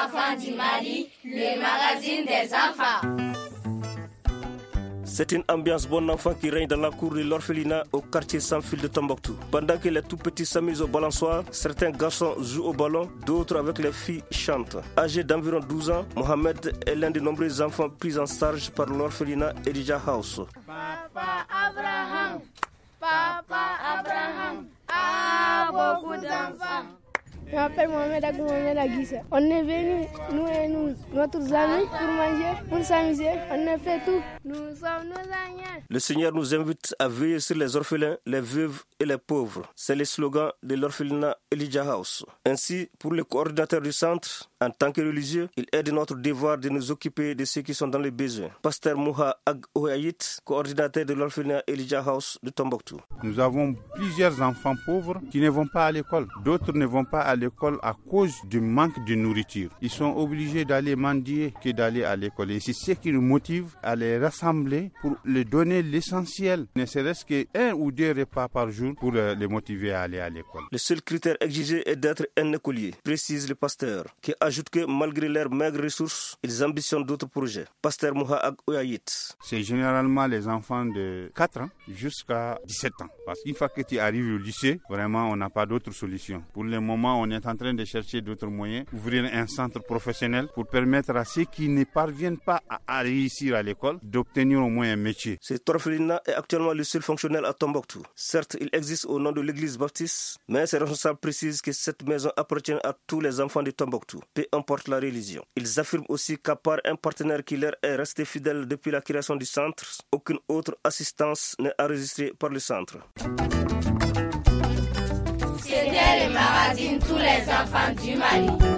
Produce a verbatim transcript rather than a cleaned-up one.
enfants du Mali, le magazine des enfants. C'est une ambiance bon enfant qui règne dans la cour de l'orphelinat au quartier sans fil de Tombouctou. Pendant que les tout petits s'amusent au balançoire, certains garçons jouent au ballon, d'autres avec les filles chantent. Âgé d'environ douze ans, Mohamed est l'un des nombreux enfants pris en charge par l'orphelinat Elijah House. Papa Abraham, Papa Abraham a beaucoup d'enfants. Je m'appelle Mohamed Agou Mohamed Aguissa. On est venus, nous et nous, notre amis, pour manger, pour s'amuser. On a fait tout. Nous sommes nos amis. Le Seigneur nous invite à veiller sur les orphelins, les veuves et les pauvres. C'est le slogan de l'orphelinat Elijah House. Ainsi, pour le coordinateur du centre, en tant que religieux, il est de notre devoir de nous occuper de ceux qui sont dans le besoin. Pasteur Mouha Ag Oyayit, coordinateur de l'orphelinat Elijah House de Tombouctou. Nous avons plusieurs enfants pauvres qui ne vont pas à l'école. D'autres ne vont pas à l'école à cause du manque de nourriture. Ils sont obligés d'aller mendier que d'aller à l'école. Et c'est ce qui nous motive à les rassembler pour leur donner l'essentiel, ne serait-ce qu'un ou deux repas par jour pour les motiver à aller à l'école. Le seul critère exigé est d'être un écolier, précise le pasteur, qui ajoute que malgré leurs maigres ressources, ils ambitionnent d'autres projets. Pasteur Mouha Ag Oyayit. C'est généralement les enfants de quatre ans jusqu'à dix-sept ans. Parce qu'une fois que tu arrives au lycée, vraiment on n'a pas d'autre solution. Pour le moment, on est en train de chercher d'autres moyens, ouvrir un centre professionnel pour permettre à ceux qui ne parviennent pas à, à réussir à l'école d'obtenir au moins un métier. Cet orphelinat est actuellement le seul fonctionnel à Tombouctou. Certes, il existe au nom de l'église baptiste, mais ses responsables précisent que cette maison appartient à tous les enfants de Tombouctou, peu importe la religion. Ils affirment aussi qu'à part un partenaire qui leur est resté fidèle depuis la création du centre, aucune autre assistance n'est enregistrée par le centre. C'était le magazine Tous les enfants du Mali.